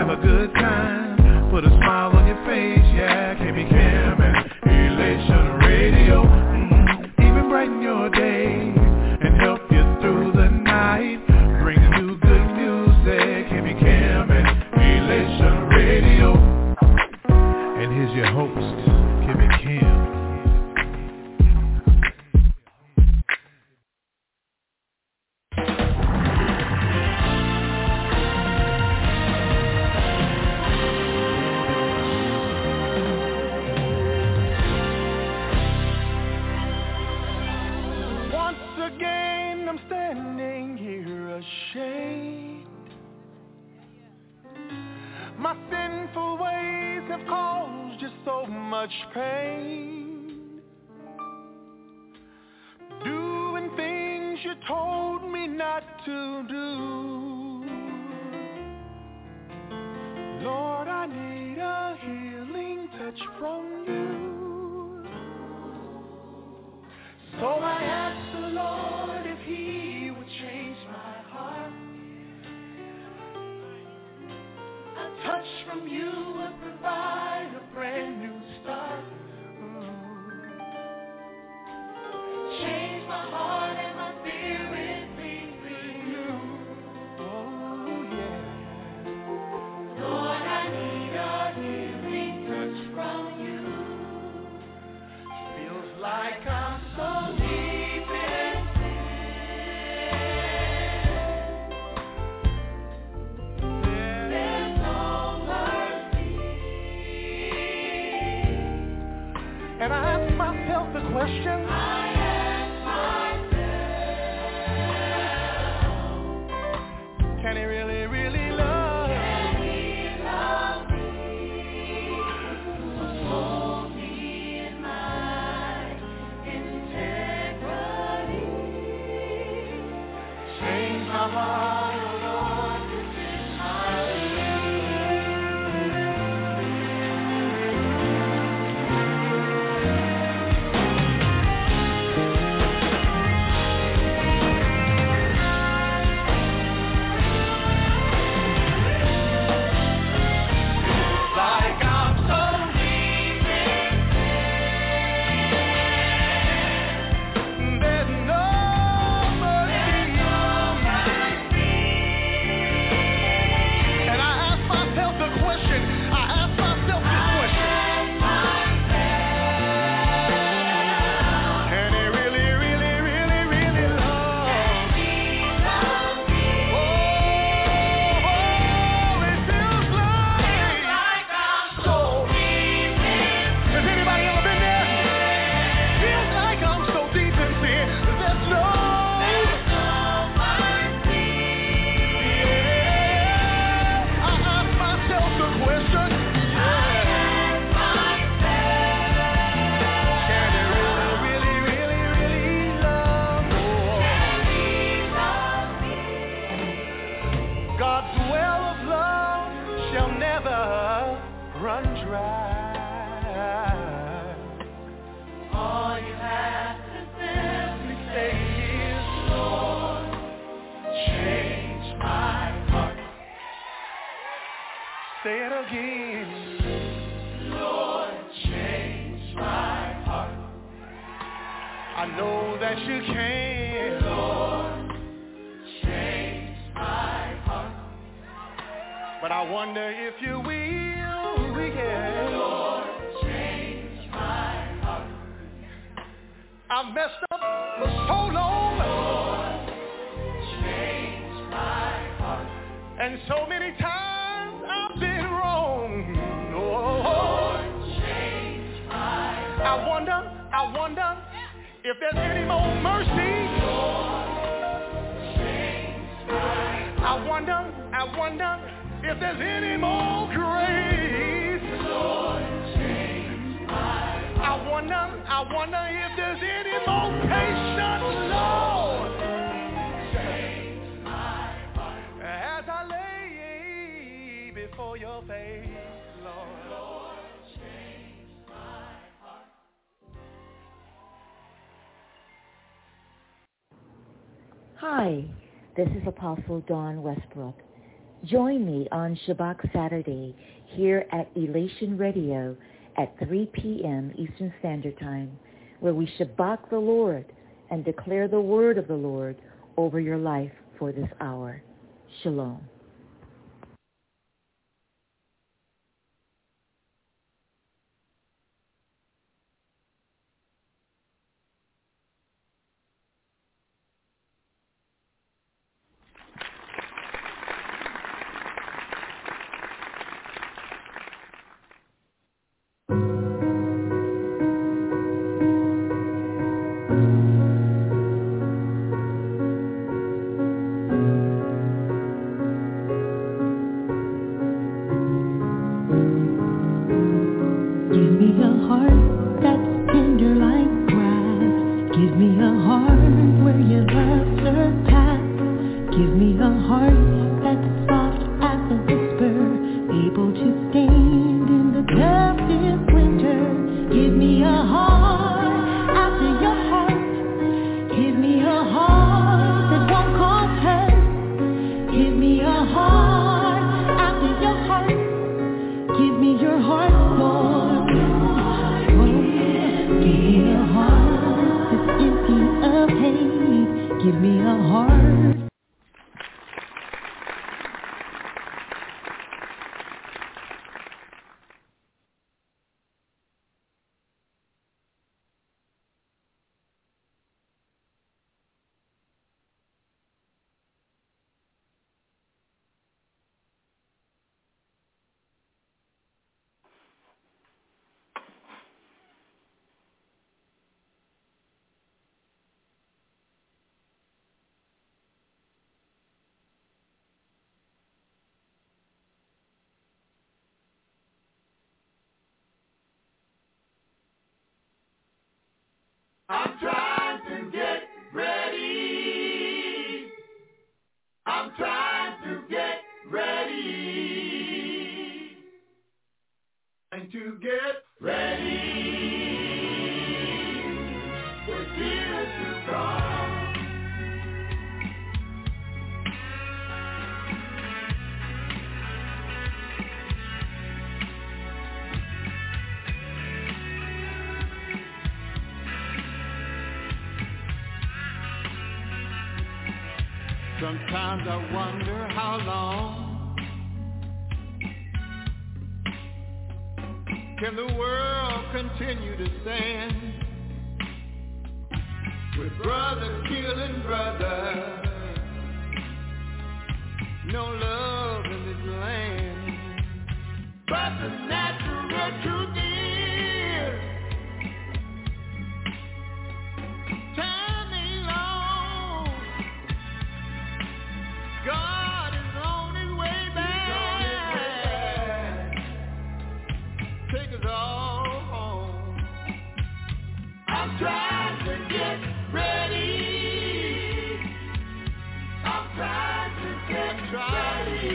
have a good time, put a smile on your face, yeah, KB Cam and Elation Radio. Even brighten your day and help you through the night. Bring you good music, KB Cam and Elation Radio. And here's your host, KB Cam. My sinful ways have caused you so much pain, doing things you told me not to do. Lord, I need a healing touch from you. So I ask the Lord if he would change my heart. Touch from you would provide a brand new start. Change my heart and my spirit be renewed. Oh yeah. Lord, I need a healing touch from you. Feels like I'm so deep in and I ask myself the question, can he really, really love? Can he love me? Hold me in my integrity. Change my heart, oh Lord, this is my say it again. Lord, change my heart. I know that you can. Lord, change my heart. But I wonder if you will, yeah. Lord, change my heart. I've messed up for so long. Lord, change my heart. And so many times I've been wrong. Oh, change my heart. I wonder if there's any more mercy. Lord, change my heart. I wonder if there's any more grace. Lord, change my heart. I wonder if there's any more patience. Lord, change my heart. As I lay before your face, Lord, change my heart. Hi, this is Apostle Dawn Westbrook. Join me on Shabbat Saturday here at Elation Radio at 3 p.m. Eastern Standard Time, where we Shabbat the Lord and declare the word of the Lord over your life for this hour. Shalom. I'm trying to get ready. I'm trying to get ready. And to get ready for Jesus to come. Sometimes I wonder how long can the world continue to stand with brother killing brother, no love in this land. But the natural truth is time ain't long. God is on his way back. Take us all home. I'm trying to get ready. I'm trying to get ready.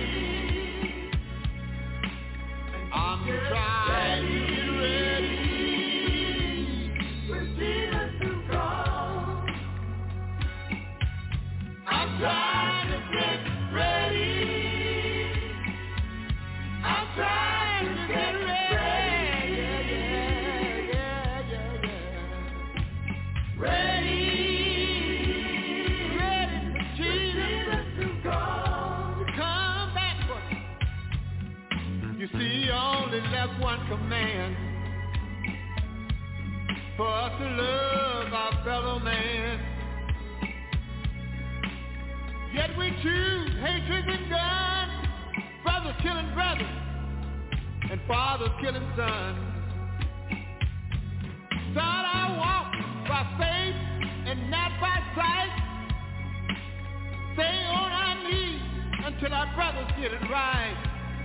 I'm trying to get ready for Jesus to come. I'm trying to get ready. I'm trying to get ready. Ready for Jesus to come back for me. You see, you only left one command for us to love our fellow man. Yet we choose hatred and guns, brothers killing brothers, and fathers killing sons. Start our walk by faith and not by sight. Stay on our knees until our brothers get it right.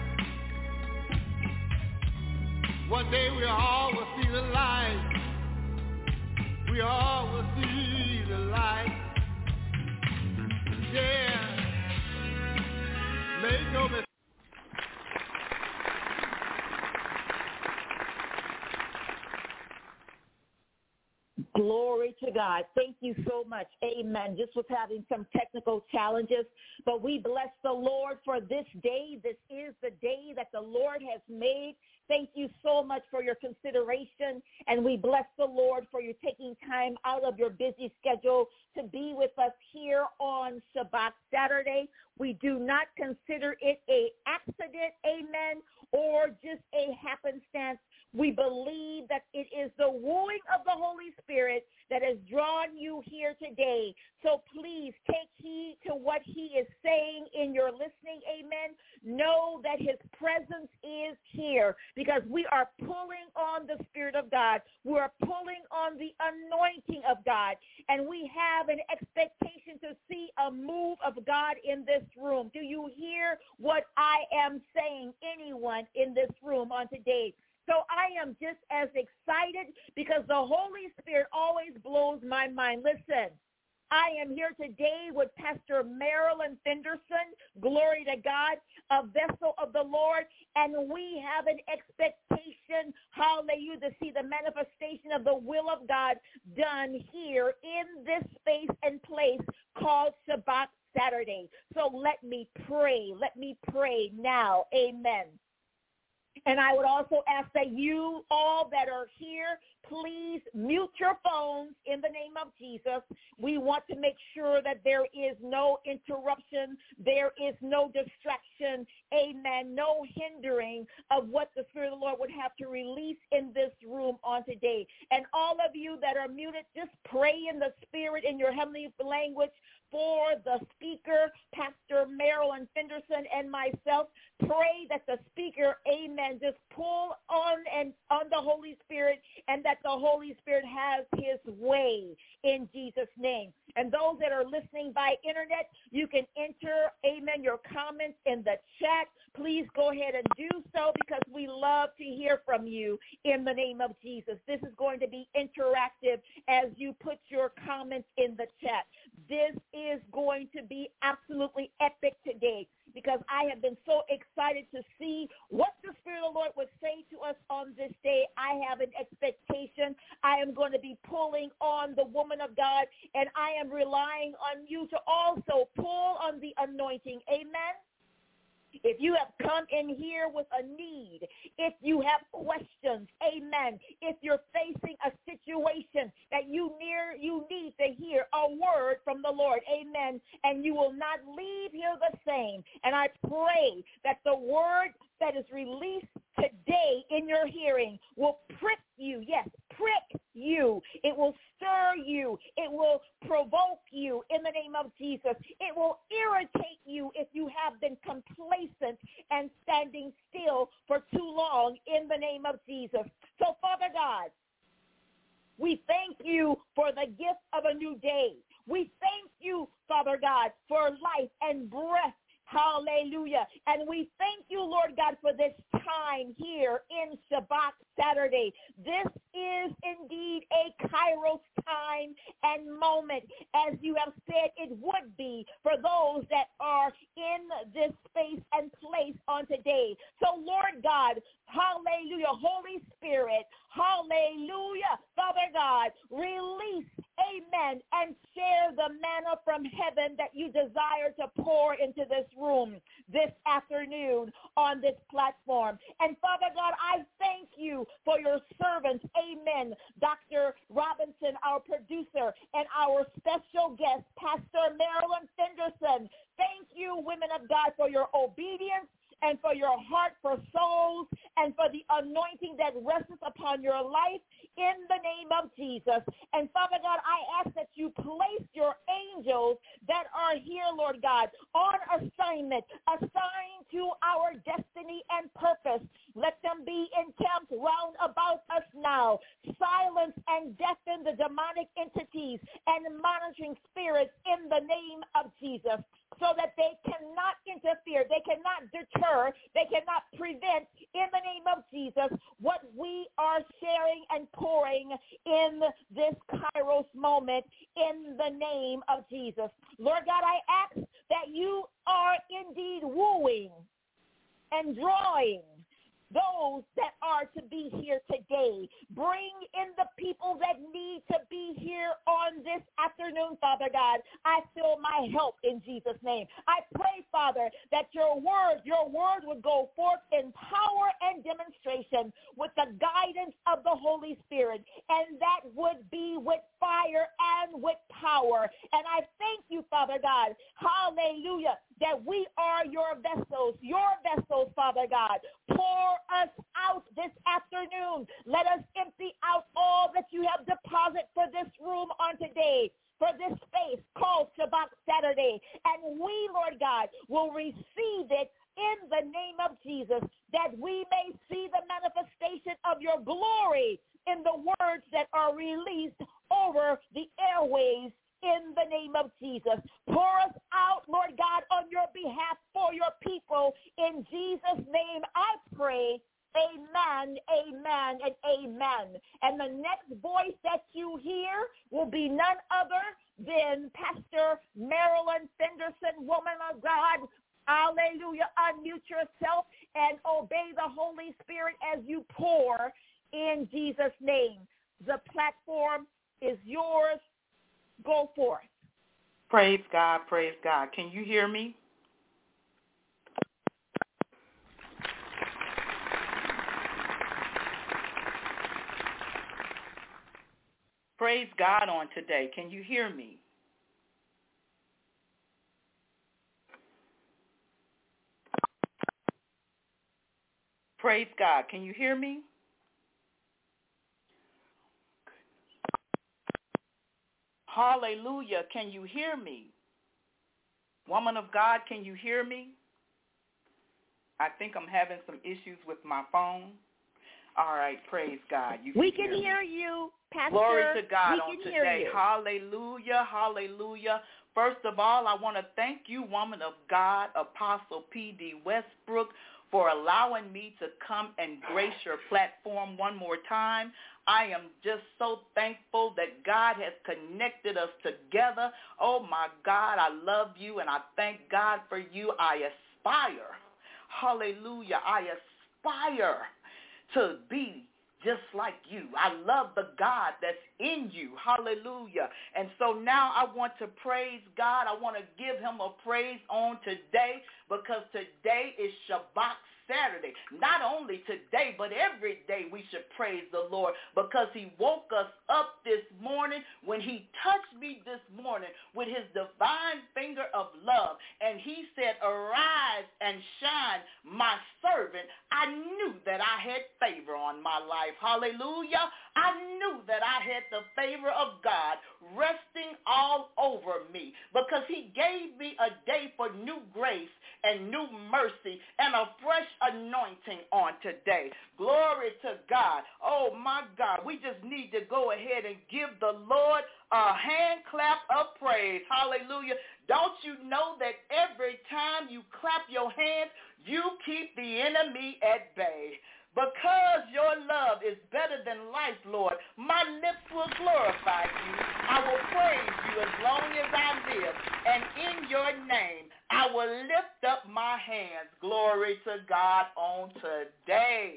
One day we all will see the light. We all will see the light. Yeah. Make no mistake. Glory to God. Thank you so much. Amen. Just was having some technical challenges, but we bless the Lord for this day. This is the day that the Lord has made. Thank you so much for your consideration, and we bless the Lord for you taking time out of your busy schedule to be with us here on Shabbat Saturday. We do not consider it an accident, amen, or just a happenstance. We believe that it is the wooing of the Holy Spirit that has drawn you here today. So please take heed to what he is saying in your listening, amen. Know that his presence is here because we are pulling on the Spirit of God. We are pulling on the anointing of God, and we have an expectation to see a move of God in this room. Do you hear what I am saying, anyone in this room on today? So I am just as excited because the Holy Spirit always blows my mind. Listen, I am here today with Pastor Marilyn Fenderson, glory to God, a vessel of the Lord, and we have an expectation, hallelujah, to see the manifestation of the will of God done here in this space and place called Shabbat Saturday. So let me pray. Let me pray now. Amen. And I would also ask that you all that are here, please mute your phones in the name of Jesus. We want to make sure that there is no interruption. There is no distraction. Amen. No hindering of what the Spirit of the Lord would have to release in this room on today. And all of you that are muted, just pray in the Spirit in your heavenly language for the speaker, Pastor Marilyn Fenderson, and myself. Pray that the speaker, amen, just pull on the Holy Spirit, and that the Holy Spirit has his way in Jesus' name. And those that are listening by internet, you can enter, amen, your comments in the chat. Please go ahead and do so because we love to hear from you in the name of Jesus. This is going to be interactive as you put your comments in the chat. This is going to be absolutely epic today because I have been so excited to see what the Spirit of the Lord would say to us on this day. I have an expectation. I am going to be pulling on the woman of God, and I am relying on you to also pull on the anointing. Amen. If you have come in here with a need, if you have questions, amen, if you're facing a situation that you need to hear a word from the Lord, amen, and you will not leave here the same. And I pray that the word that is released today in your hearing will prick you, yes, prick you. It will stir you. It will provoke you in the name of Jesus. It will irritate you if you have been complacent and standing still for too long in the name of Jesus. So, Father God, we thank you for the gift of a new day. We thank you, Father God, for life and breath. Hallelujah. And we thank you, Lord God, for this time here in Shabbat Saturday. This is indeed a Kairos time and moment, as you have said it would be for those that are in this space and place on today. So, Lord God, hallelujah, Holy Spirit, hallelujah, Father God, release, amen, and share the manna from heaven that you desire to pour into this room this afternoon on this platform. And Father God, I thank you for your servants, amen, Dr. Robinson, our producer, and our special guest, Pastor Marilyn Fenderson. Thank you, women of God, for your obedience and for your heart for souls and for the anointing that rests upon your life in the name of Jesus. And Father God, I ask that you place your angels that are here, Lord God, on assignment, assigned to our destiny and purpose. Let them be encamped round about us now. Silence and deafen the demonic entities and monitoring spirits in the name of Jesus, so that they cannot interfere, they cannot deter, they cannot prevent, in the name of Jesus, what we are sharing and pouring in this Kairos moment in the name of Jesus. Lord God, I ask that you are indeed wooing and drawing those that are to be here today. Bring in the people that need to be here on this afternoon, Father God. I feel my help in Jesus' name. I pray, Father, that your word would go forth in power and demonstration with the guidance of the Holy Spirit, and that would be with fire and with power. And I thank you, Father God, hallelujah, that we are your vessels, Father God. Pour us out this afternoon. Let us empty out all that you have deposited for this room on today, for this space called Shabbat Saturday. And we, Lord God, will receive it in the name of Jesus, that we may see the manifestation of your glory in the words that are released over the airways in the name of Jesus. Pour us out, Lord God, on your behalf for your people. In Jesus' name I pray. Amen, amen, and amen. And the next voice that you hear will be none other than Pastor Marilyn Fenderson, woman of God. Hallelujah. Unmute yourself and obey the Holy Spirit as you pour in Jesus' name. The platform is yours. Go forth. Praise God, praise God. Can you hear me? Praise God on today. Can you hear me? Praise God. Can you hear me? Hallelujah. Can you hear me? Woman of God, can you hear me? I think I'm having some issues with my phone. All right, praise God. We can hear you, Pastor. Glory to God on today. Hallelujah, hallelujah. First of all, I want to thank you, woman of God, Apostle P.D. Westbrook, for allowing me to come and grace your platform one more time. I am just so thankful that God has connected us together. Oh, my God, I love you, and I thank God for you. I aspire, hallelujah, I aspire to be just like you. I love the God that's in you. Hallelujah. And so now I want to praise God. I want to give him a praise on today, because today is Shabbat Saturday. Not only today, but every day we should praise the Lord, because he woke us up this morning, when he touched me this morning with his divine finger of love, and he said, arise and shine, my servant. I knew that I had favor on my life. Hallelujah. I knew that I had the favor of God resting all over me, because he gave me a day for new grace and new mercy and a fresh anointing on today. Glory to God. Oh, my God. We just need to go ahead and give the Lord a hand clap of praise. Hallelujah. Don't you know that every time you clap your hands, you keep the enemy at bay? Because your love is better than life, Lord, my lips will glorify you. I will praise you as long as I live. And in your name, I will lift up my hands. Glory to God on today.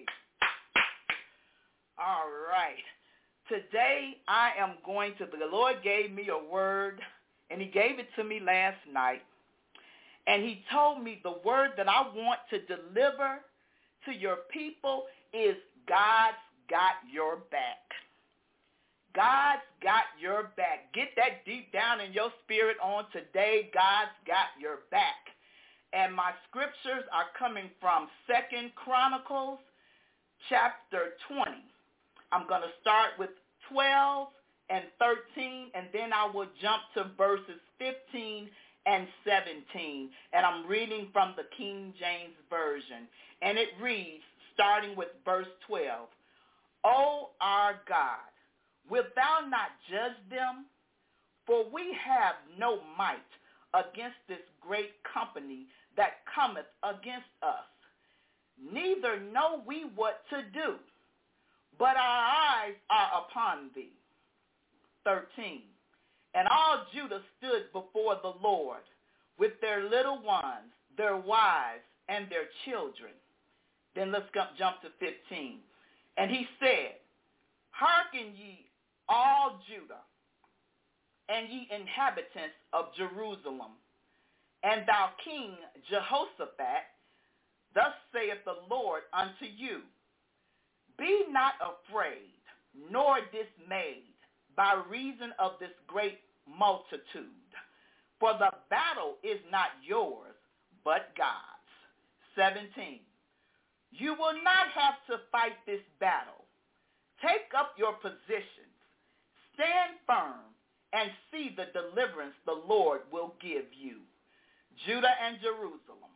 All right. Today I am the Lord gave me a word, and he gave it to me last night. And he told me the word that I want to deliver to your people is God's got your back. God's got your back. Get that deep down in your spirit on today. God's got your back. And my scriptures are coming from 2 Chronicles chapter 20. I'm going to start with 12 and 13, and then I will jump to verses 15 and 17. And I'm reading from the King James Version. And it reads, starting with verse 12, O our God, wilt thou not judge them? For we have no might against this great company that cometh against us. Neither know we what to do, but our eyes are upon thee. 13. And all Judah stood before the Lord with their little ones, their wives, and their children. Then let's jump to 15. And he said, hearken ye all Judah, and ye inhabitants of Jerusalem, and thou King Jehoshaphat, thus saith the Lord unto you, be not afraid, nor dismayed by reason of this great multitude. For the battle is not yours, but God's. 17. You will not have to fight this battle. Take up your positions. Stand firm and see the deliverance the Lord will give you. Judah and Jerusalem.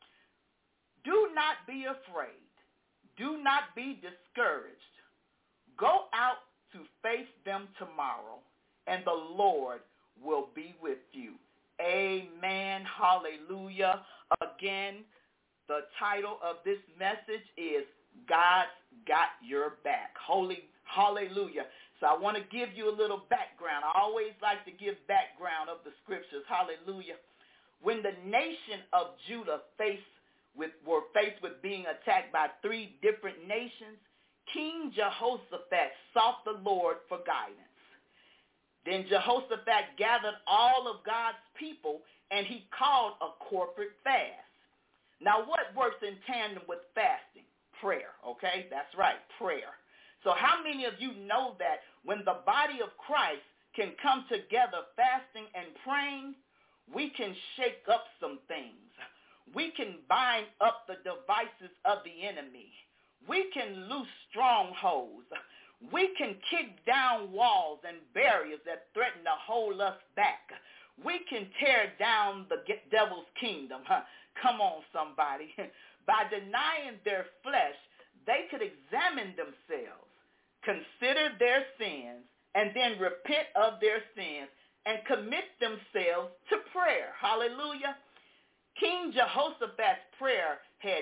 Do not be afraid. Do not be discouraged. Go out to face them tomorrow, and the Lord will be with you. Amen. Hallelujah. Again, the title of this message is God's Got Your Back. Hallelujah. So I want to give you a little background. I always like to give background of the scriptures. Hallelujah. When the nation of Judah were faced with being attacked by 3 different nations, King Jehoshaphat sought the Lord for guidance. Then Jehoshaphat gathered all of God's people, and he called a corporate fast. Now, what works in tandem with fasting? Prayer, okay? That's right, prayer. So how many of you know that when the body of Christ can come together fasting and praying, we can shake up some things. We can bind up the devices of the enemy. We can loose strongholds. We can kick down walls and barriers that threaten to hold us back. We can tear down the devil's kingdom. Come on, somebody. By denying their flesh, they could examine themselves, consider their sins, and then repent of their sins and commit themselves to prayer. Hallelujah. King Jehoshaphat's prayer had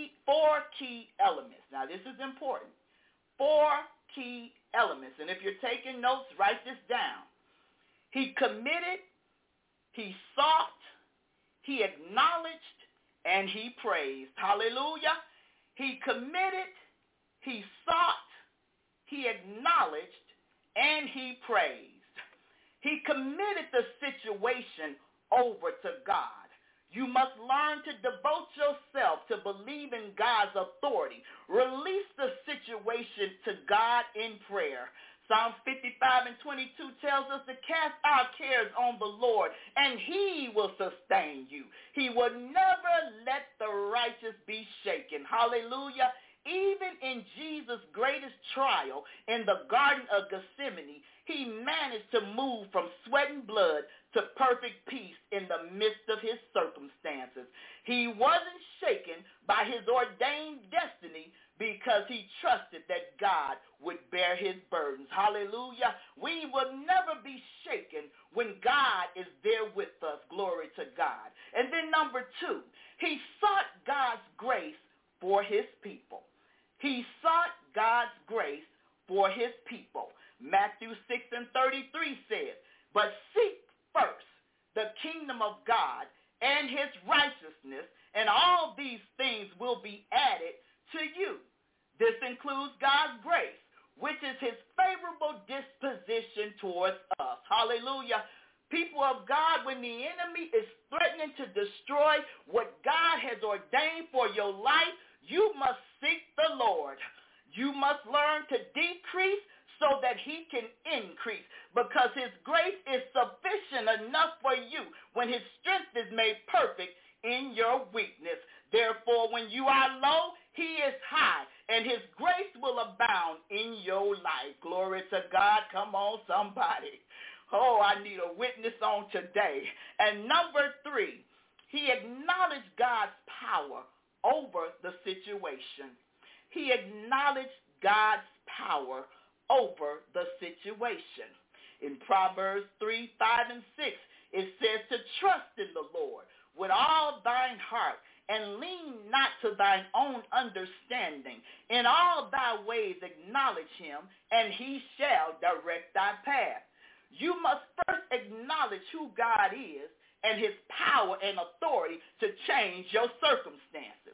4 key elements. Now, this is important. 4 key elements. And if you're taking notes, write this down. He committed, he sought, he acknowledged, and he praised. Hallelujah. He committed, he sought, he acknowledged, and he praised. He committed the situation over to God. You must learn to devote yourself to believe in God's authority. Release the situation to God in prayer. Psalms 55 and 22 tells us to cast our cares on the Lord, and he will sustain you. He will never let the righteous be shaken. Hallelujah. Even in Jesus' greatest trial in the Garden of Gethsemane, he managed to move from sweat and blood to perfect peace in the midst of his circumstances. He wasn't shaken by his ordained destiny because he trusted that God would bear his burdens. Hallelujah. We will never be shaken when God is there with us. Glory to God. And then number 2, he sought God's grace for his people. He sought God's grace for his people. Matthew 6 and 33 says, but seek first the kingdom of God and his righteousness, and all these things will be added to you. This includes God's grace, which is his favorable disposition towards us. Hallelujah. People of God, when the enemy is threatening to destroy what God has ordained for your life, you must seek the Lord. You must learn to decrease so that he can increase, because his grace is sufficient enough for you when his strength is made perfect in your weakness. Therefore, when you are low, he is high, and his grace will abound in your life. Glory to God. Come on, somebody. Oh, I need a witness on today. And number 3, he acknowledged God's power over the situation. He acknowledged God's power over the situation. In Proverbs 3, 5, and 6, it says to trust in the Lord with all thine heart, and lean not to thine own understanding. In all thy ways acknowledge him, and he shall direct thy path. You must first acknowledge who God is and his power and authority to change your circumstances.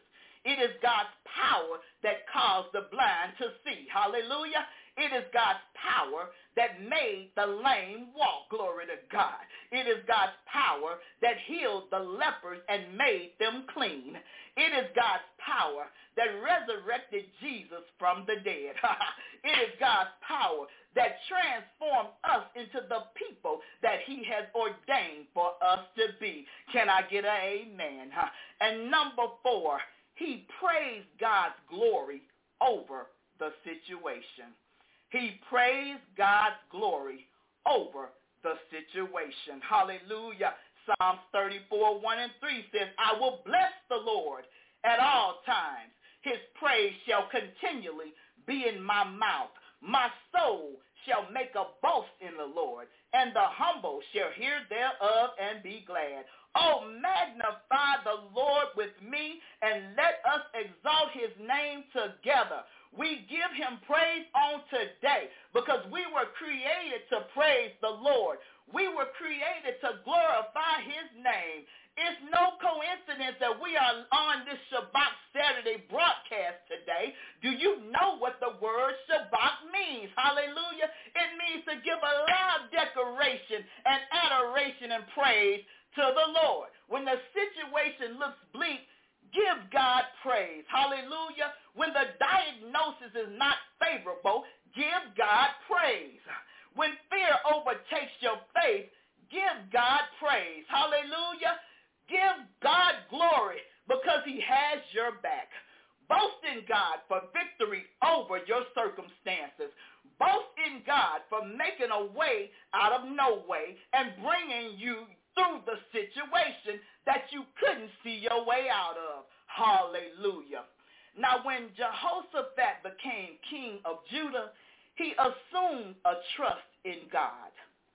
It is God's power that caused the blind to see. Hallelujah. It is God's power that made the lame walk. Glory to God. It is God's power that healed the lepers and made them clean. It is God's power that resurrected Jesus from the dead. It is God's power that transformed us into the people that he has ordained for us to be. Can I get an amen? And number 4, he praised God's glory over the situation. He praised God's glory over the situation. Hallelujah. Psalms 34, 1 and 3 says, I will bless the Lord at all times. His praise shall continually be in my mouth. My soul shall make a boast in the Lord, and the humble shall hear thereof and be glad. Oh, magnify the Lord with me, and let us exalt his name together. We give him praise on today because we were created to praise the Lord. We were created to glorify his name. It's no coincidence that we are on this Shabbat Saturday broadcast today. Do you know what the word Shabbat means? Hallelujah. It means to give a loud declaration and adoration and praise to the Lord. When the situation looks bleak, give God praise. Hallelujah. When the diagnosis is not favorable, give God praise. When fear overtakes your faith, give God praise. Hallelujah. Give God glory because he has your back. Boast in God for victory over your circumstances. Boast in God for making a way out of no way and bringing you through the situation that you couldn't see your way out of. Hallelujah. Now, when Jehoshaphat became king of Judah, he assumed a trust in God.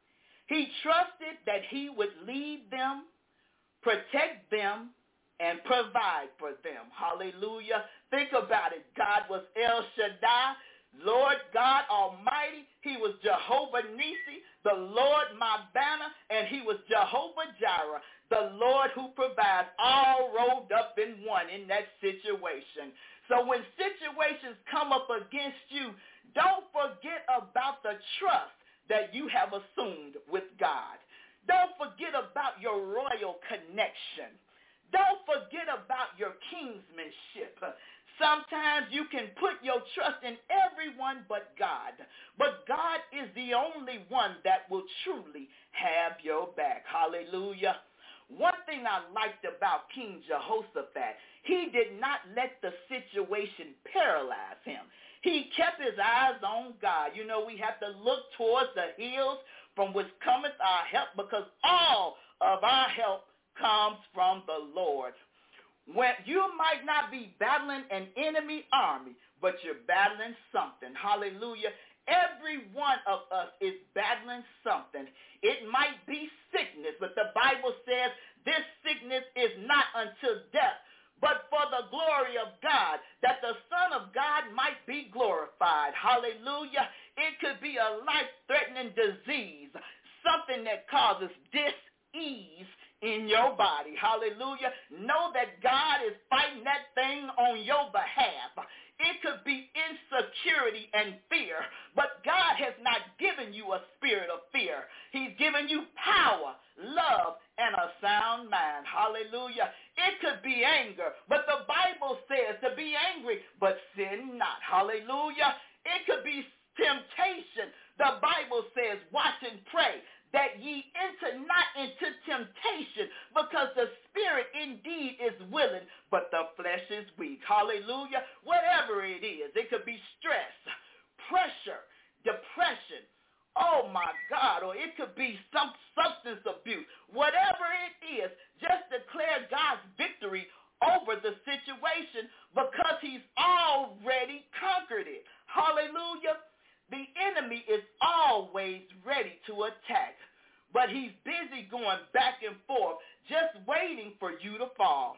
He trusted that he would lead them, protect them, and provide for them. Hallelujah. Think about it. God was El Shaddai, Lord God Almighty. He was Jehovah Nissi, the Lord my banner, and he was Jehovah Jireh, the Lord who provides, all rolled up in one in that situation. So when situations come up against you, don't forget about the trust that you have assumed with God. Don't forget about your royal connection. Don't forget about your kinsmanship. Sometimes you can put your trust in everyone but God. But God is the only one that will truly have your back. Hallelujah. One thing I liked about King Jehoshaphat, he did not let the situation paralyze him. He kept his eyes on God. You know, we have to look towards the hills from which cometh our help, because all of our help comes from the Lord. When you might not be battling an enemy army, but you're battling something. Hallelujah. Every one of us is battling something. It might be sickness, but the Bible says this sickness is not unto death, but for the glory of God, that the Son of God might be glorified. Hallelujah. It could be a life-threatening disease, something that causes dis-ease in your body. Hallelujah. Know that God is fighting that thing on your behalf. It could be insecurity and fear, but God has not given you a spirit of fear. He's given you power, love, and a sound mind. Hallelujah. It could be anger, but the Bible says to be angry, but sin not. Hallelujah. It could be temptation. The Bible says, watch and pray that ye enter not into temptation, because the spirit indeed is willing, but the flesh is weak. Hallelujah. Whatever it is, it could be stress, pressure, depression, oh my God, or it could be some substance abuse. Whatever it is, just declare God's victory over the situation, because he's already conquered it. Hallelujah. The enemy is always ready to attack, but he's busy going back and forth, just waiting for you to fall.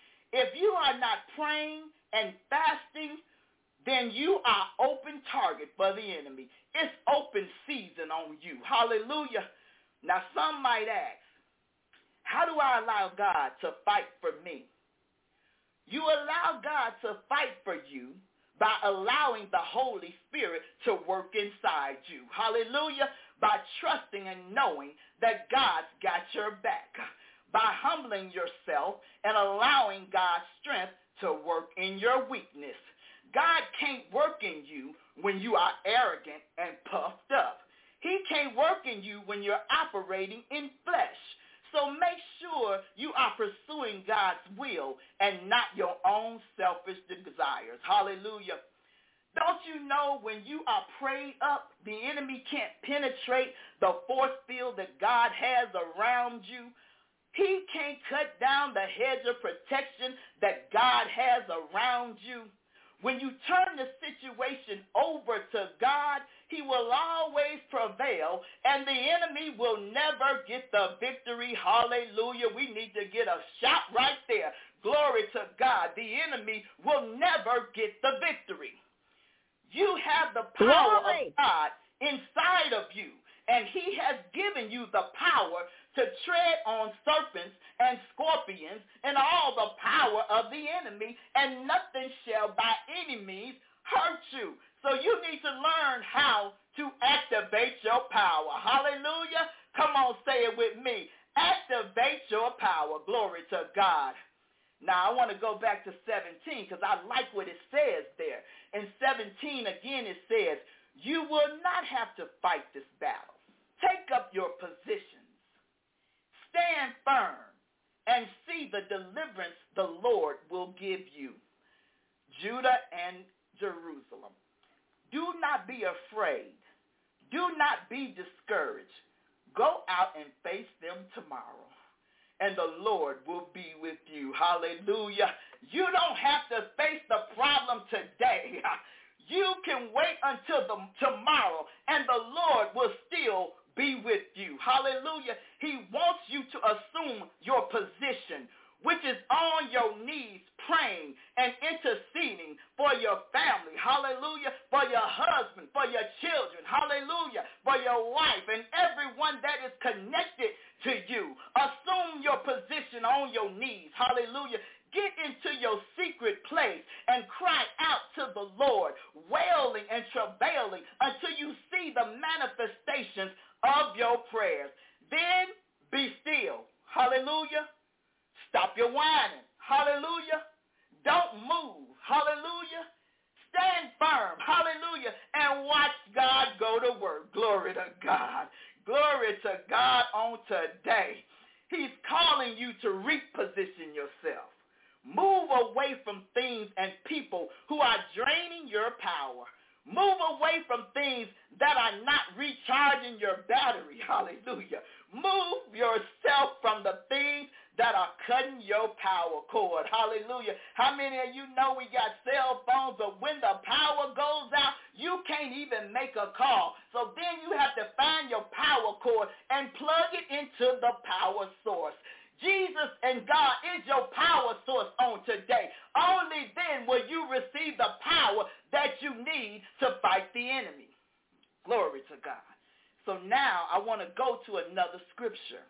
If you are not praying and fasting, then you are open target for the enemy. It's open season on you. Hallelujah. Now, some might ask, how do I allow God to fight for me? You allow God to fight for you by allowing the Holy Spirit to work inside you. Hallelujah. By trusting and knowing that God's got your back. By humbling yourself and allowing God's strength to work in your weakness. God can't work in you when you are arrogant and puffed up. He can't work in you when you're operating in flesh. So make sure you are pursuing God's will and not your own selfish desires. Hallelujah. Don't you know when you are prayed up, the enemy can't penetrate the force field that God has around you? He can't cut down the hedge of protection that God has around you. When you turn the situation over to God, he will always prevail, and the enemy will never get the victory. Hallelujah. We need to get a shot right there. Glory to God. The enemy will never get the victory. You have the power of God inside of you, and he has given you the power to tread on serpents and scorpions and all the power of the enemy, and nothing shall by any means hurt you. So you need to learn how to activate your power. Hallelujah. Come on, say it with me. Activate your power. Glory to God. Now, I want to go back to 17 because I like what it says there. In 17, again, it says, you will not have to fight this battle. Take up your positions. Stand firm and see the deliverance the Lord will give you. Judah and Jerusalem. Do not be afraid. Do not be discouraged. Go out and face them tomorrow, and the Lord will be with you. Hallelujah. You don't have to face the problem today. You can wait until tomorrow, and the Lord will still be with you. Hallelujah. He wants you to assume your position, which is on your knees praying and interceding for your family. Hallelujah. For your husband, for your children. Hallelujah. For your wife and everyone that is connected to you. Assume your position on your knees. Hallelujah. Get into your secret place and cry out to the Lord, wailing and travailing until you see the manifestations of your prayers. Then be still. Hallelujah. Stop your whining. Hallelujah. Don't move. Hallelujah. Stand firm. Hallelujah. And watch God go to work. Glory to God. Glory to God on today. He's calling you to reposition yourself. Move away from things and people who are draining your power. Move away from things that are not recharging your battery. Hallelujah. Move yourself from the things that are cutting your power cord. Hallelujah. How many of you know we got cell phones, but when the power goes out, you can't even make a call. So then you have to find your power cord and plug it into the power source. Jesus and God is your power source on today. Only then will you receive the power that you need to fight the enemy. Glory to God. So now I want to go to another scripture.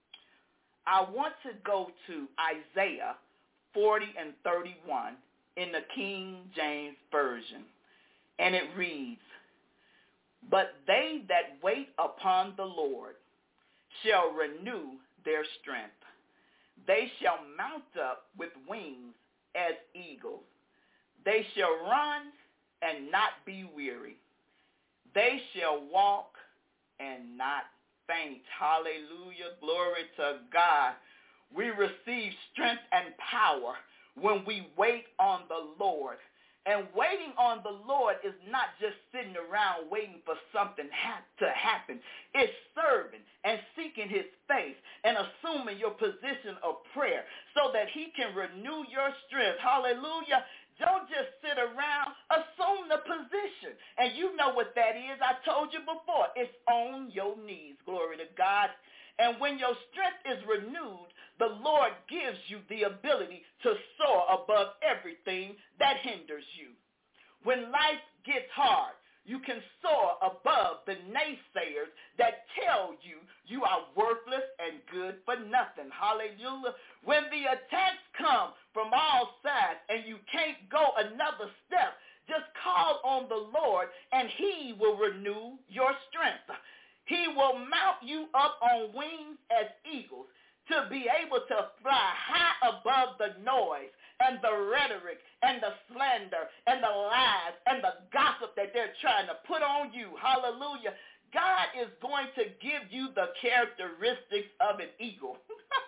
I want to go to Isaiah 40 and 31 in the King James Version. And it reads, but they that wait upon the Lord shall renew their strength. They shall mount up with wings as eagles. They shall run and not be weary. They shall walk and not faint. Hallelujah. Glory to God. We receive strength and power when we wait on the Lord. And waiting on the Lord is not just sitting around waiting for something to happen. It's serving and seeking his face and assuming your position of prayer so that he can renew your strength. Hallelujah. Don't just sit around. Assume the position. And you know what that is. I told you before. It's on your knees. Glory to God. And when your strength is renewed, the Lord gives you the ability to soar above everything that hinders you. When life gets hard, you can soar above the naysayers that tell you you are worthless and good for nothing. Hallelujah. When the attacks come from all sides and you can't go another step, just call on the Lord and he will renew your strength. He will mount you up on wings as eagles to be able to fly high above the noise and the rhetoric and the slander and the lies and the gossip that they're trying to put on you. Hallelujah. God is going to give you the characteristics of an eagle.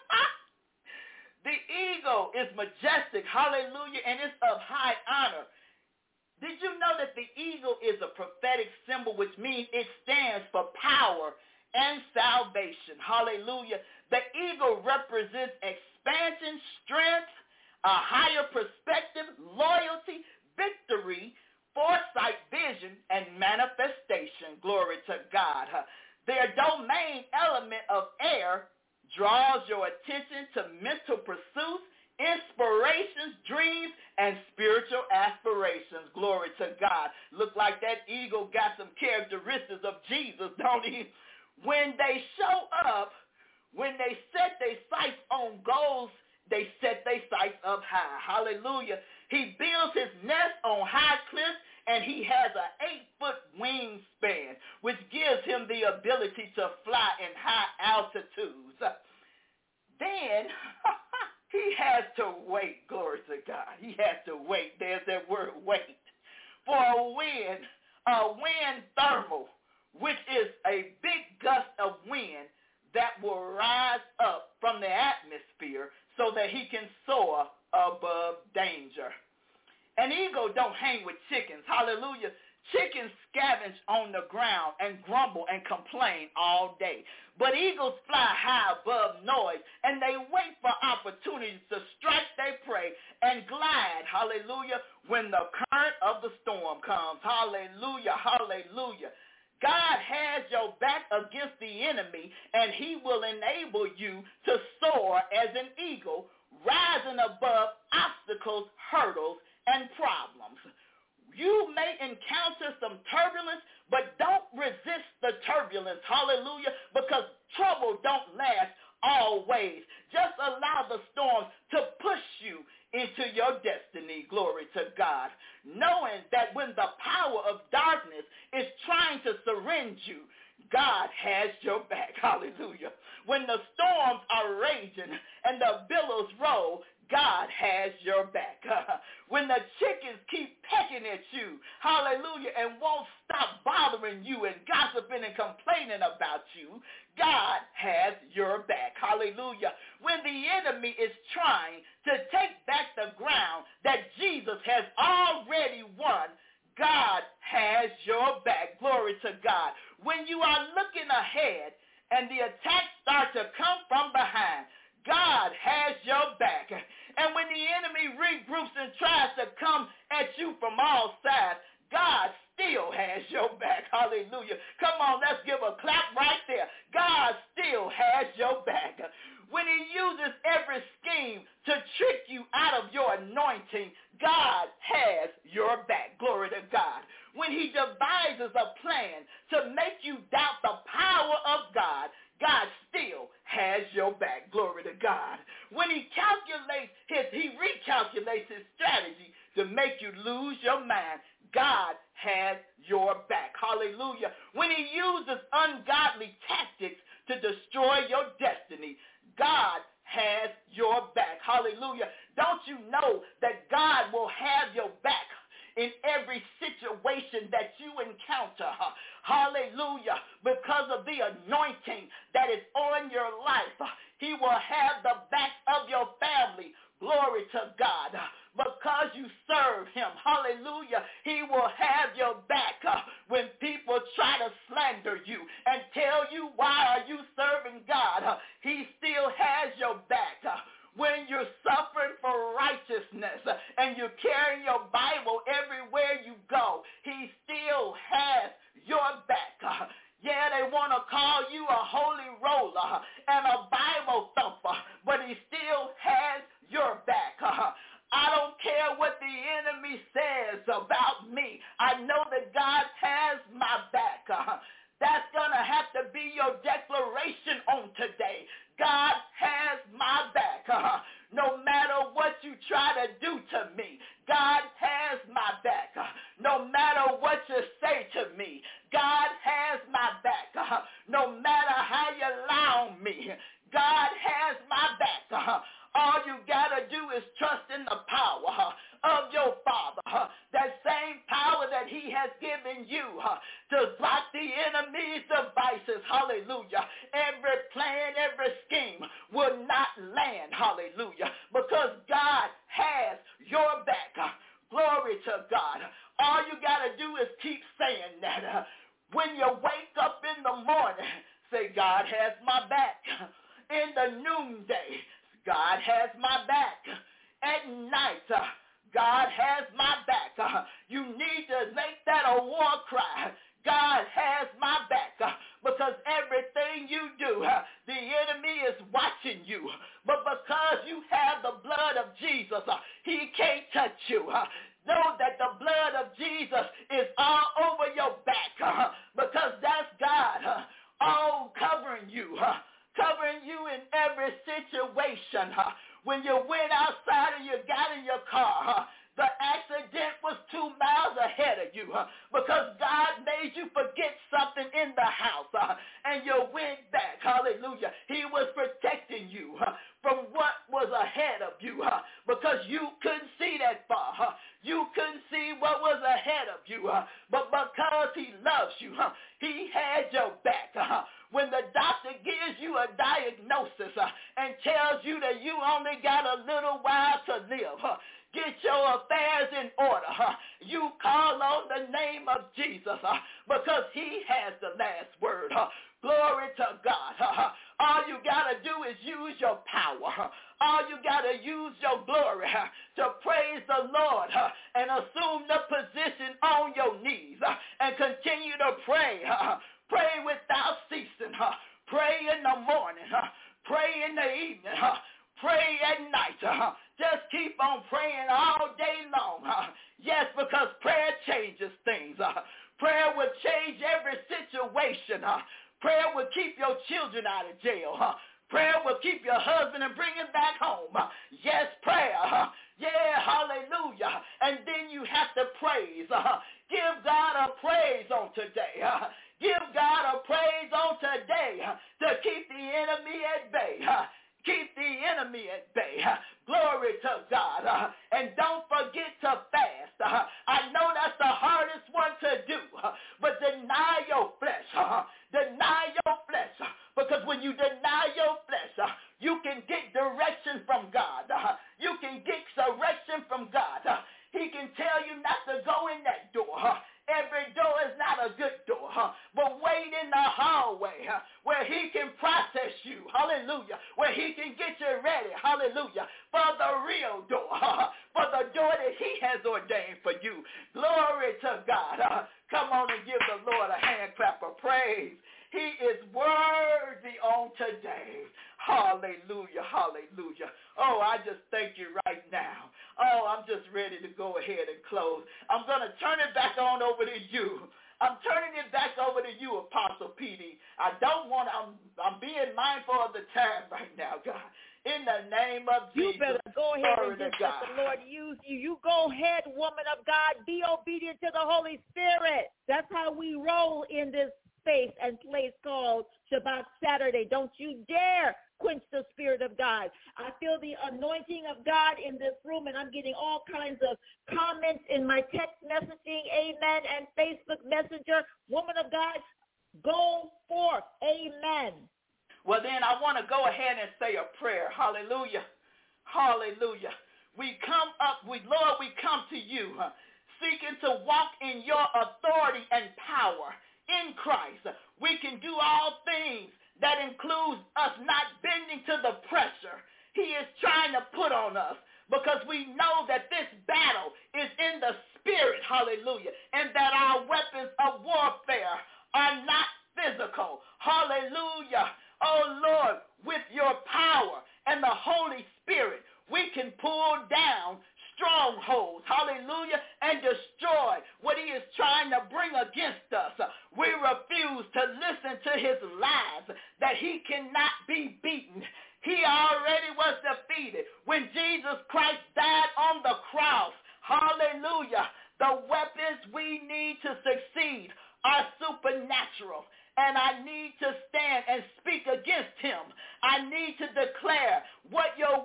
The eagle is majestic, hallelujah, and it's of high honor. Did you know that the eagle is a prophetic symbol, which means it stands for power and salvation? Hallelujah. The eagle represents expansion, strength, a higher perspective, loyalty, victory, foresight, vision, and manifestation. Glory to God. Their domain element of air draws your attention to mental pursuits, inspirations, dreams, and spiritual aspirations. Glory to God. Look like that eagle got some characteristics of Jesus, don't he? When they show up, when they set their sights on goals, they set their sights up high. Hallelujah. He builds his nest on high cliffs, and he has an 8-foot wingspan, which gives him the ability to fly in high altitudes. Then he has to wait, glory to God. He has to wait. There's that word, wait, for a wind thermal, which is a big gust of wind that will rise up from the atmosphere so that he can soar above danger. An eagle don't hang with chickens. Hallelujah. Chickens scavenge on the ground and grumble and complain all day. But eagles fly high above noise, and they wait for opportunities to strike their prey and glide, hallelujah, when the current of the storm comes. Hallelujah, hallelujah. God has your back against the enemy, and he will enable you to soar as an eagle, rising above obstacles, hurdles, and problems. You may encounter some turbulence, but don't resist the turbulence, hallelujah, because trouble don't last always. Just allow the storms to push you into your destiny, glory to God, knowing that when the power of darkness is trying to surrender you, God has your back, hallelujah. When the storms are raging and the billows roll, God has your back. When the chickens keep pecking at you, hallelujah, and won't stop bothering you and gossiping and complaining about you, God has your back. Hallelujah. When the enemy is trying to take back the ground that Jesus has already won, God has your back. Glory to God. When you are looking ahead and the attacks start to come from behind, God has your back. And when the enemy regroups and tries to come at you from all sides, God still has your back. Hallelujah. Come on, let's give a clap right there. God still has your back. When he uses every scheme to trick you out of your anointing, God has your back. Glory to God. When he devises a plan to make you doubt the power of God, God still has your back. Glory to God. When he recalculates his strategy to make you lose your mind, God has your back. Hallelujah. When he uses ungodly tactics to destroy your destiny, God has your back. Hallelujah. Don't you know that God will have your back in every situation that you encounter? Hallelujah. Because of the anointing that is on your life, he will have the back of your family. Glory to God. Because you serve him. Hallelujah. He will have your back when people try to slander you and tell you, why are you serving God? He still has your back. When you're suffering for righteousness and you're carrying your Bible everywhere you go, he still has your back. Yeah, they want to call you a holy roller and a Bible thumper, but he still has your back. I don't care what the enemy says about me. I know that God has my back. That's going to have to be your declaration on today. God has my All you got to do is trust in the power of your Father, that same power that he has given you to block the enemy's devices. Hallelujah. Every plan, every scheme will not land. Hallelujah. Because God has your back. Glory to God. All you got to do is keep saying that. When you wake up in the morning, say, God has my back. In the noonday, God has my back. At night, God has my back. You need to make that a war cry. God has my back. Because everything you do, the enemy is watching you. But because you have the blood of Jesus, he can't touch you. Know that the blood of Jesus is all over your back because that's God all covering you in every situation. When you went outside and you got in your car, the accident was 2 miles ahead of you because God made you forget something in the house and you went back. Hallelujah. He was protecting you from what was ahead of you because you couldn't see that far. You couldn't see what was ahead of you. But because he loves you, he had your back. When the doctor gives you a diagnosis and tells you that you only got a little while to live, get your affairs in order. You call on the name of Jesus because he has the last word. Glory to God. All you got to do is use your power. All you got to use your glory to praise the Lord and assume the position on your knees and continue to pray. Pray without ceasing. Pray in the morning. Pray in the evening. Pray at night. Just keep on praying all day long. Yes, because prayer changes things. Prayer will change every situation. Prayer will keep your children out of jail. Prayer will keep your husband and bring him back home. Yes, prayer. Yeah, hallelujah. And then you have to praise. Give God a praise on today. Give God a praise on today to keep the enemy at bay. Keep the enemy at bay. Glory to God. And don't forget to fast. I know that's the hardest one to do, but deny your flesh. Deny your flesh. Because when you deny your flesh, you can get direction from God. You can get direction from God. He can tell you not to go in that door. Every door is not a good door, but wait in the hallway where he can process you, hallelujah, where he can get you ready, hallelujah, for the real door, for the door that he has ordained for you. Glory to God. Come on and give the Lord a hand clap of praise. He is worthy on today. Hallelujah, hallelujah. Oh, I just thank you right now. Oh, I'm just ready to go ahead and close. I'm going to turn it back on over to you. I'm turning it back over to you, Apostle PD. I'm being mindful of the time right now, God. In the name of Jesus. You better go ahead and just let the Lord use you. You go ahead, woman of God. Be obedient to the Holy Spirit. That's how we roll in this space and place called Shabbat Saturday. Don't you dare quench the Spirit of God. I feel the anointing of God in this room, and I'm getting all kinds of comments in my text messaging, amen, and Facebook Messenger. Woman of God, go forth, amen. Well, then I want to go ahead and say a prayer. Hallelujah. Hallelujah. We come to you, seeking to walk in your authority and power in Christ. We can do all things. That includes us not bending to the pressure he is trying to put on us, because we know that this battle is in the spirit, hallelujah, and that our weapons of warfare are not physical, hallelujah. Oh, Lord, with your power and the Holy Spirit, we can pull down strongholds, hallelujah, and destroy what he is trying to bring against us. We refuse to listen to his lies that he cannot be beaten. He already was defeated when Jesus Christ died on the cross. Hallelujah. The weapons we need to succeed are supernatural. And I need to stand and speak against him. I need to declare what your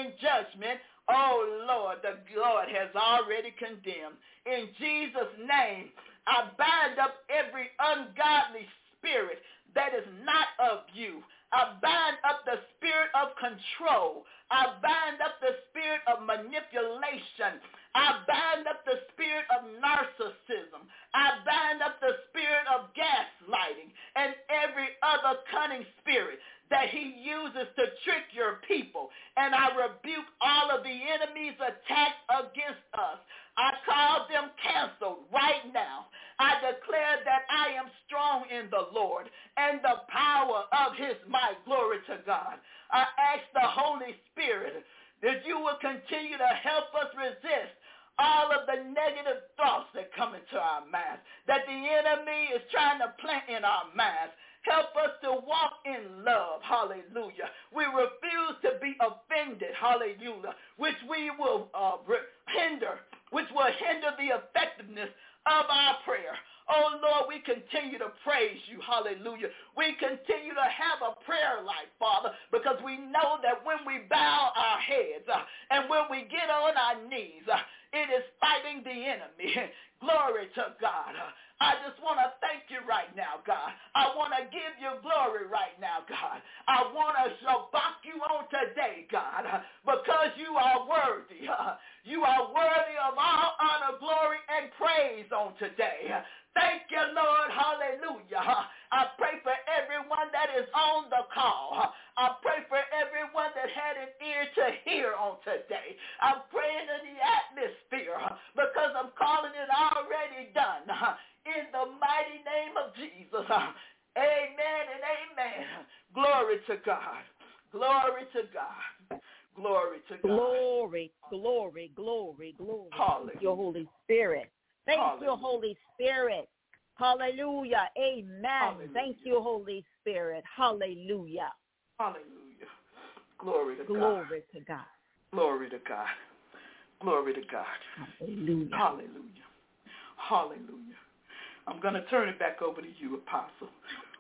bring judgment, oh, Lord, the Lord has already condemned. In Jesus' name, I bind up every ungodly spirit that is not of you. I bind up the spirit of control. I bind up the spirit of manipulation. I bind up the spirit of narcissism. I bind up the spirit of gaslighting and every other cunning spirit that he uses to trick your people. And I rebuke all of the enemy's attacks against us. I call them canceled right now. I declare that I am strong in the Lord and the power of his might. Glory to God. I ask the Holy Spirit that you will continue to help us resist all of the negative thoughts that come into our minds, that the enemy is trying to plant in our minds. Help us to walk in love, hallelujah. We refuse to be offended, hallelujah, which will hinder the effectiveness of our prayer. Oh, Lord, we continue to praise you, hallelujah. We continue to have a prayer life, Father, because we know that when we bow our heads and when we get on our knees, it is fighting the enemy. Glory to God. I just want to thank you right now, God. I want to give you glory right now, God. I want to shabak you on today, God, because you are worthy. You are worthy of all honor, glory, and praise on today. Thank you, Lord. Hallelujah. I pray for everyone that is on the call. I pray for everyone that had an ear to hear on today. I'm praying in the atmosphere because I'm calling it already done. In the mighty name of Jesus. Amen and amen. Glory to God. Glory to God. Glory to God. Glory, glory, glory, glory. Hallelujah. Thank you, Holy Spirit. Thank Hallelujah. you, Holy Spirit. Hallelujah. Amen. Hallelujah. Thank you, Holy Spirit. Hallelujah. Hallelujah. Glory to God. Glory to God. Glory to God. Glory to God. Hallelujah. Hallelujah. Hallelujah. I'm going to turn it back over to you, Apostle.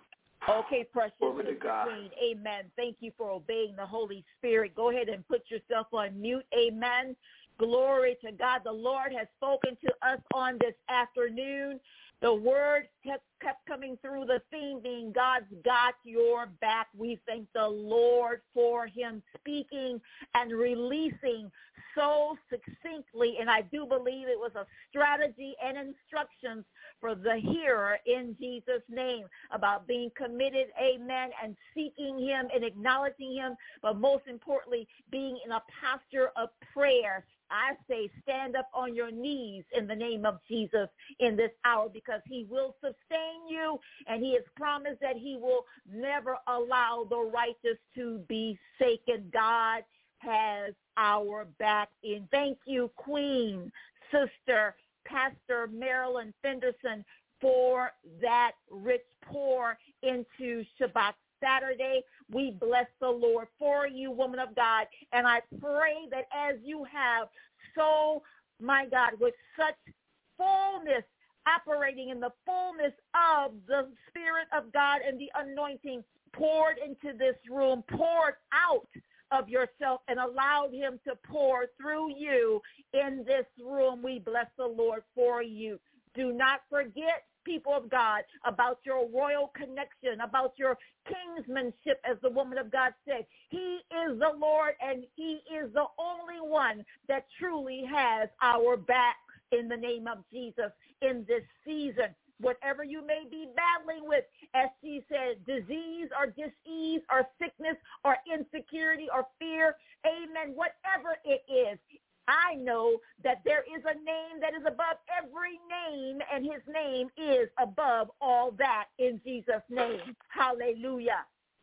Okay, precious Glory to God. Queen. Amen. Thank you for obeying the Holy Spirit. Go ahead and put yourself on mute. Amen. Glory to God. The Lord has spoken to us on this afternoon. The word kept coming through, the theme being God's got your back. We thank the Lord for him speaking and releasing so succinctly, and I do believe it was a strategy and instructions for the hearer in Jesus' name about being committed, amen, and seeking him and acknowledging him, but most importantly, being in a posture of prayer. I say stand up on your knees in the name of Jesus in this hour, because he will sustain you, and he has promised that he will never allow the righteous to be shaken. God has our back in. Thank you, Queen, Sister, Pastor Marilyn Fenderson, for that rich pour into Shabbat Saturday. We bless the Lord for you, woman of God, and I pray that as you have so, my God, with such fullness, operating in the fullness of the Spirit of God and the anointing poured into this room, poured out of yourself and allowed him to pour through you in this room. We bless the Lord for you. Do not forget, people of God, about your royal connection, about your kingsmanship, as the woman of God said. He is the Lord, and he is the only one that truly has our backs in the name of Jesus in this season. Whatever you may be battling with, as she said, disease or dis-ease or sickness or insecurity or fear, amen, whatever it is, I know that there is a name that is above every name, and his name is above all that in Jesus' name. Hallelujah.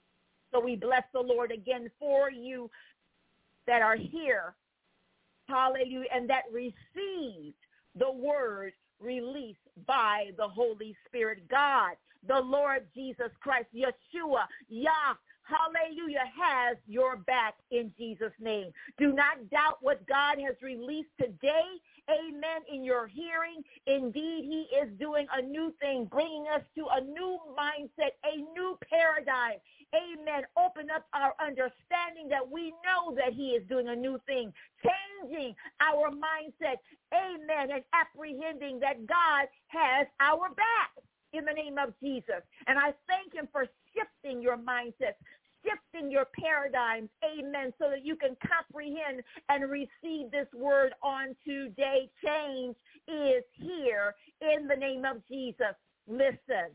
So we bless the Lord again for you that are here. Hallelujah. And that received the word released by the Holy Spirit. God, the Lord Jesus Christ, Yeshua, Yah, hallelujah, has your back in Jesus' name. Do not doubt what God has released today amen, in your hearing. Indeed, he is doing a new thing, bringing us to a new mindset, a new paradigm. Amen. Open up our understanding that we know that he is doing a new thing, changing our mindset. Amen. And apprehending that God has our back in the name of Jesus. And I thank him for shifting your mindset, shifting your paradigms, amen, so that you can comprehend and receive this word on today. Change is here in the name of Jesus. Listen,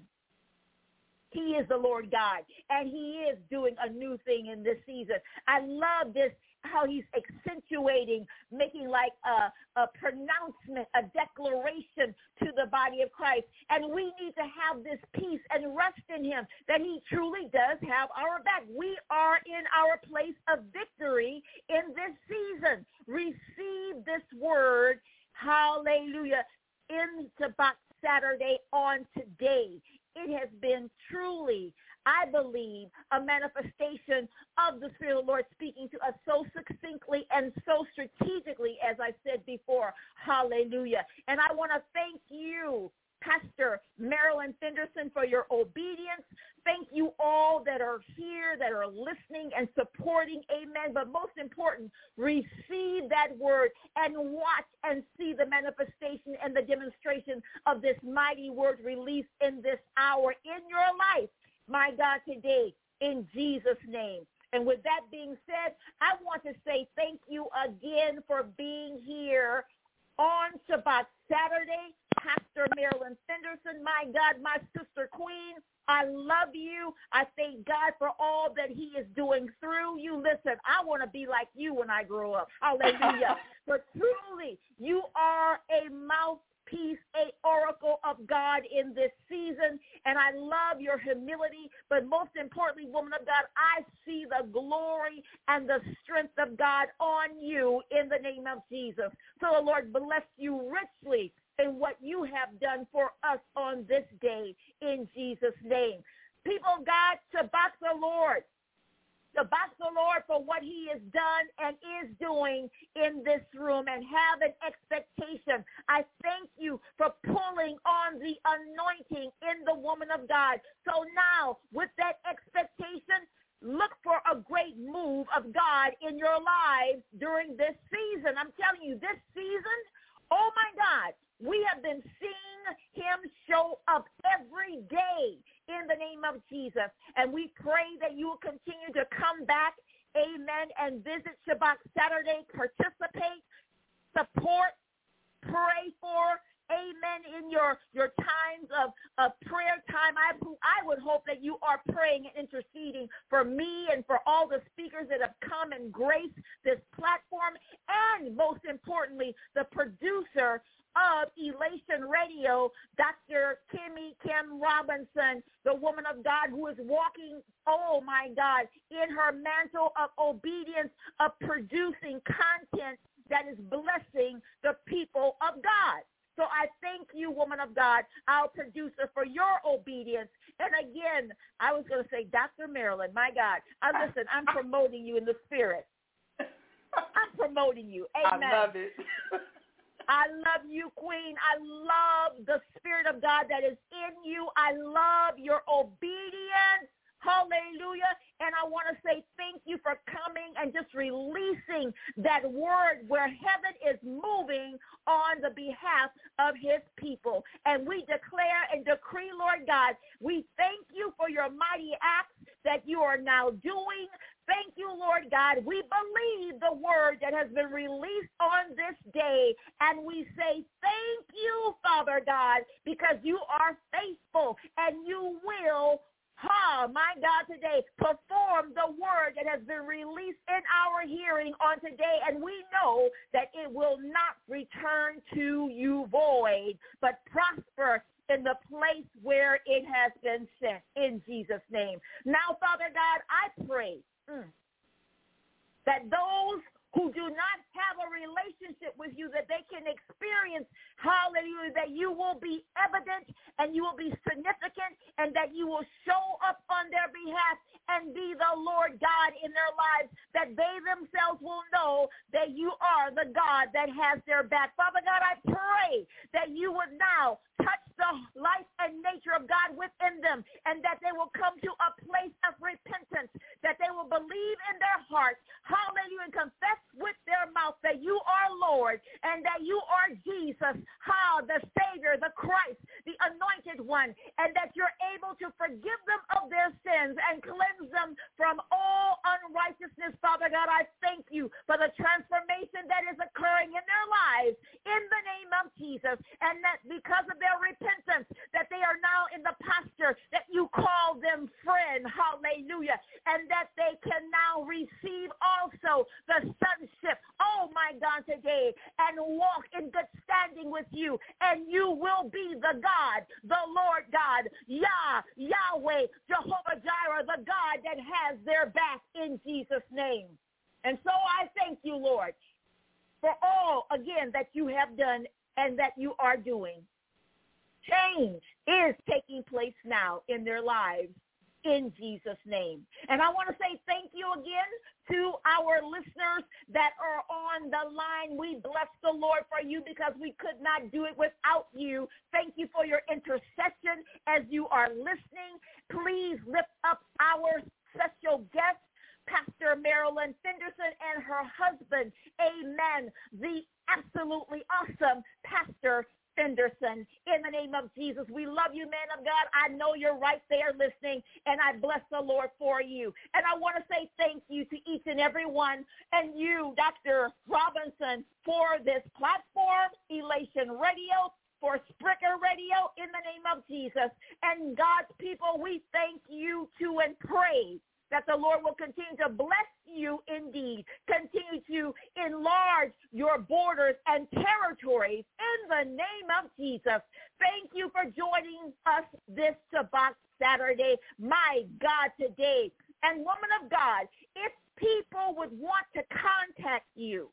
he is the Lord God, and he is doing a new thing in this season. I love this, how he's accentuating, making like a pronouncement, a declaration to the body of Christ. And we need to have this peace and rest in him, that he truly does have our back. We are in our place of victory in this season. Receive this word, hallelujah, in Shabbat Saturday on today. It has been truly, I believe, a manifestation of the Spirit of the Lord speaking to us so succinctly and so strategically, as I said before. Hallelujah. And I want to thank you, Pastor Marilyn Fenderson, for your obedience. Thank you all that are here, that are listening and supporting. Amen. But most important, receive that word and watch and see the manifestation and the demonstration of this mighty word released in this hour in your life. My God, today, in Jesus' name. And with that being said, I want to say thank you again for being here on Shabbat Saturday. Pastor Marilyn Fenderson, my God, my sister queen, I love you. I thank God for all that he is doing through you. Listen, I want to be like you when I grow up. Hallelujah. But truly, you are a mouthpiece, a oracle of God in this season, and I love your humility. But most importantly, woman of God, I see the glory and the strength of God on you in the name of Jesus. So the Lord bless you richly in what you have done for us on this day in Jesus' name. People of God, Shabbat the Lord. Shabbat the Lord for what he has done and is doing in this room, and have an expectation. I thank you for pulling on the anointing in the woman of God. So now, with that expectation, look for a great move of God in your lives during this season. I'm telling you, this season, oh my God, we have been seeing him show up every day in the name of Jesus. And we pray that you will continue to come back, amen, and visit Shabbat Saturday, participate, support, pray for, amen, in your times of prayer time. I would hope that you are praying and interceding for me and for all the speakers that have come and graced this platform, and most importantly, the producer of Elation Radio, Dr. Kim Robinson, the woman of God who is walking, oh my God, in her mantle of obedience, of producing content that is blessing the people of God. So I thank you, woman of God, our producer, for your obedience. And again, I was going to say, Dr. Marilyn, my God, listen, I'm promoting you in the spirit. I'm promoting you. Amen. I love it. I love you, Queen. I love the Spirit of God that is in you. I love your obedience. Hallelujah. And I want to say thank you for coming and just releasing that word where heaven is moving on the behalf of his people. And we declare and decree, Lord God, we thank you for your mighty acts that you are now doing. Thank you, Lord God. We believe the word that has been released on this day, and we say thank you, Father God, because you are faithful and you will, my God, today perform the word that has been released in our hearing on today, and we know that it will not return to you void, but prosper in the place where it has been sent, in Jesus' name. Now, Father God, I pray that those who do not have a relationship with you, that they can experience, hallelujah, that you will be evident and you will be significant and that you will show up on their behalf and be the Lord God in their lives, that they themselves will know that you are the God that has their back. Father God, I pray that you would now touch the life and nature of God within them, and that they will come to a place of repentance, that they will believe in their heart, hallelujah, and confess with their mouth that you are Lord and that you are Jesus, the Savior, the Christ, the Anointed One, and that you're able to forgive them of their sins and cleanse them from all unrighteousness. Father God, I thank you for the transformation that is occurring in their lives in the name of Jesus, and that because of their repentance, that they are now in the posture that you call them friend, hallelujah, and that they can now receive also the sonship, oh my God, today, and walk in good standing with you, and you will be the God, the Lord God, Yahweh, Jehovah Jireh, the God that has their back in Jesus' name. And so I thank you, Lord, for all, again, that you have done and that you are doing. Change is taking place now in their lives in Jesus' name. And I want to say thank you again to our listeners that are on the line. We bless the Lord for you because we could not do it without you. Thank you for your intercession as you are listening. Please lift up our special guest, Pastor Marilyn Fenderson, and her husband, amen, the absolutely awesome Pastor Fenderson. In the name of Jesus, we love you, man of God. I know you're right there listening, and I bless the Lord for you. And I want to say thank you to each and every one, and you, Dr. Robinson, for this platform, Elation Radio, for Spricker Radio, in the name of Jesus. And God's people, we thank you too and pray that the Lord will continue to bless you indeed, continue to enlarge your borders and territories in the name of Jesus. Thank you for joining us this Shabbat Saturday, my God, today. And woman of God, if people would want to contact you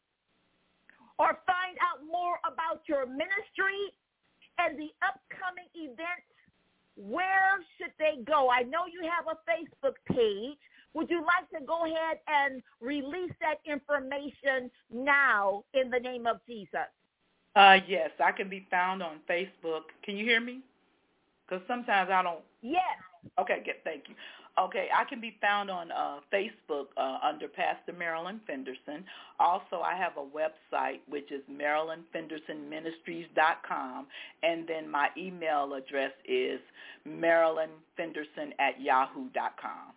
or find out more about your ministry and the upcoming events, where should they go? I know you have a Facebook page. Would you like to go ahead and release that information now in the name of Jesus? Yes, I can be found on Facebook. Can you hear me? Because sometimes I don't. Yes. Okay, good. Thank you. Okay, I can be found on Facebook under Pastor Marilyn Fenderson. Also, I have a website, which is MarilynFendersonMinistries.com, and then my email address is MarilynFenderson@yahoo.com.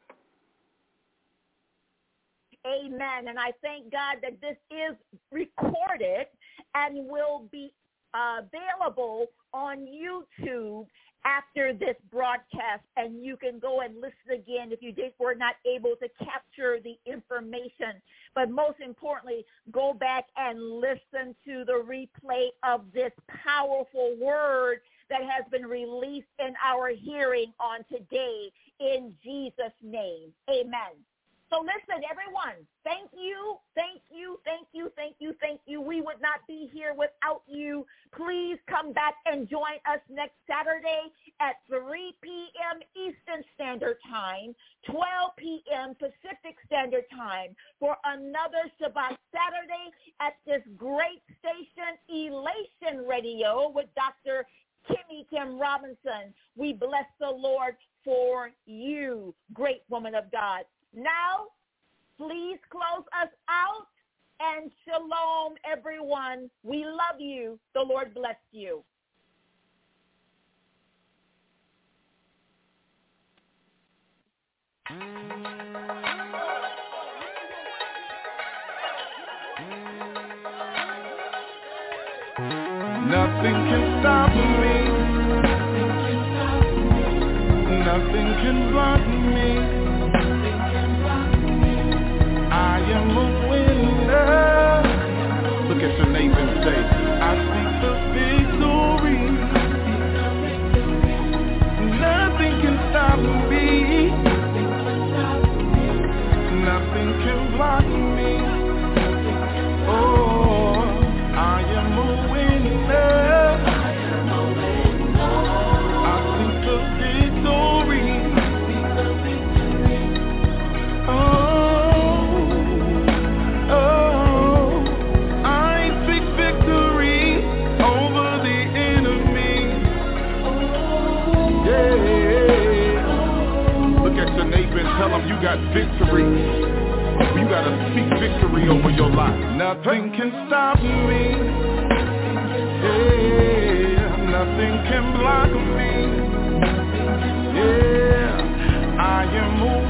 Amen. And I thank God that this is recorded and will be available on YouTube after this broadcast, and you can go and listen again if you were not able to capture the information. But most importantly, go back and listen to the replay of this powerful word that has been released in our hearing on today in Jesus' name. Amen. So listen, everyone, thank you, thank you, thank you, thank you, thank you. We would not be here without you. Please come back and join us next Saturday at 3 p.m. Eastern Standard Time, 12 p.m. Pacific Standard Time for another Shabbat Saturday at this great station, Elation Radio, with Dr. Kim Robinson. We bless the Lord for you, great woman of God. Now, please close us out, and shalom, everyone. We love you. The Lord bless you. Nothing can stop me. Nothing can block me. I am a winner. Look at your neighbor and say, I seek the victory. Nothing can stop me. Nothing can block me. Oh, I am a winner. I seek the victory. you got victory. You gotta speak victory over your life. Nothing can stop me. Yeah, nothing can block me. Yeah, I am moving.